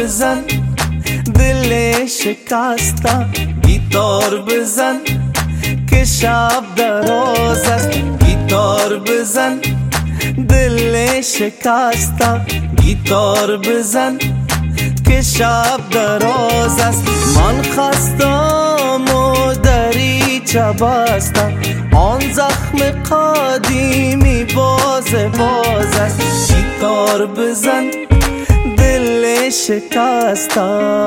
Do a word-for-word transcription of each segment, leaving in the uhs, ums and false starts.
بزن دل شکسته، گیتار بزن که شب دراز است. گیتار بزن دل شکسته، گیتار بزن که شب دراز است. من خستم و دریچه بسته، آن زخم قدیمی باز باز است. گیتار بزن دل شکسته.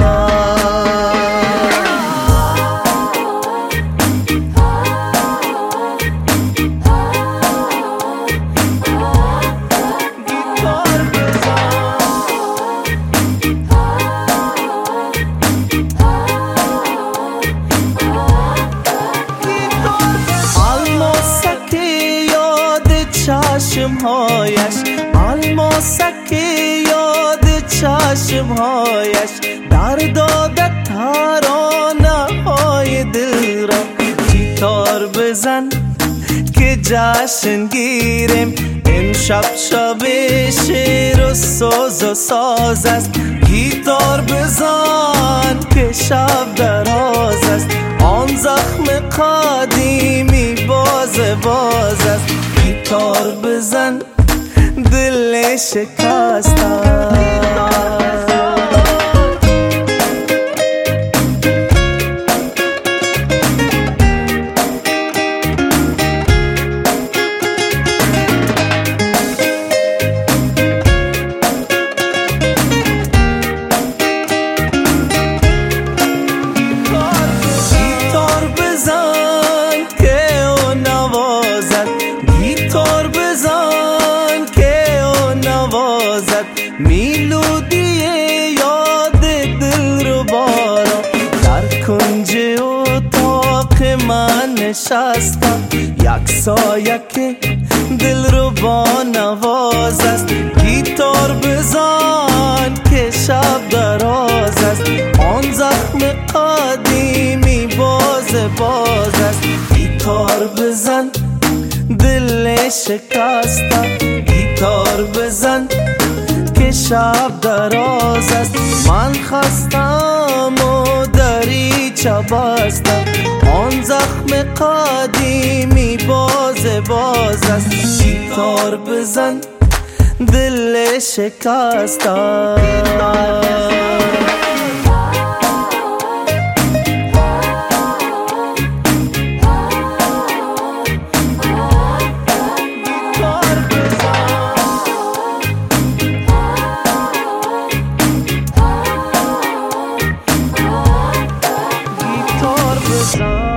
چشمهایش الماسک یاد چشمهایش در داده ترانه های دل را. گیتار بزن که جشن گیریم، امشب شب شعر و ساز و ساز است. گیتار بزن که شب دراز است، آن زخم قدیمی باز باز است. گیتار بزن دل شکسته. میلودی یاد دل رو بارا در کنج اتاق من نشستم. یک سایه که دل رو با نواز است. گیتار بزن که شب دراز است، آن زخم قدیمی باز باز است. گیتار بزن دل شکسته، گیتار بزن که شب دراز است. من خستم و دریچه بسته، آن زخم قدیمی باز باز است. گیتار بزن دل شکسته. Sun.